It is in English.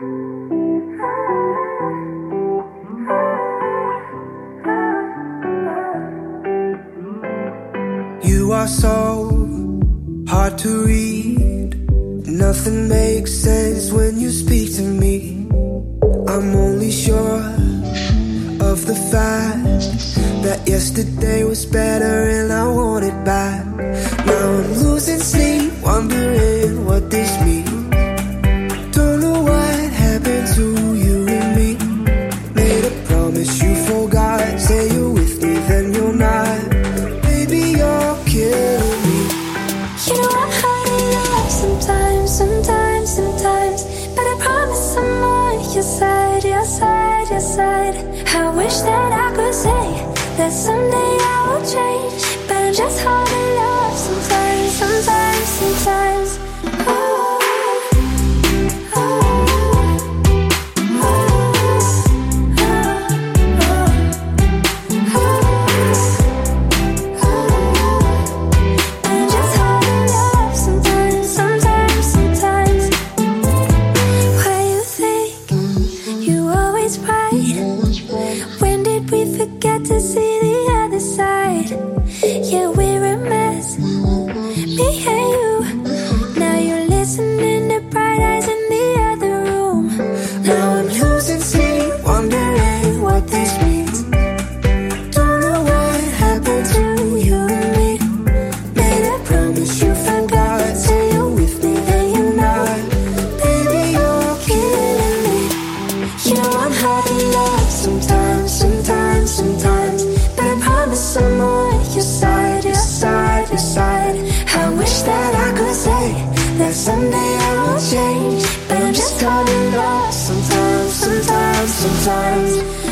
You are so hard to read. Nothing makes sense when you speak to me. I'm only sure of the fact that yesterday was better and I want it back. Now I'm losing sleep, wondering what this means. Don't know what happened to you and me. Made a promise you forgot. Say you're with me, then you're not. Baby, you're killing me. You know I'm hard in love sometimes, sometimes. But I promise I'm on your side, your side, your side. I wish that I could say that someday I will change, but I'm just hard in love sometimes, sometimes. When did we forget to see the other side? Yeah, we're a mess, me and you. Now you're listening to bright eyes in the other room. Now I'm losing sleep, wondering what this means. Don't know what happened to you and me. Made a promise you forgot. Say you're with me, then you're not. Baby, you're killing me. You know I'm hard in love sometimes, sometimes. But I promise I'm on your side, your side, your side. I wish that I could say that someday I will change, but I'm just hard in love sometimes, sometimes.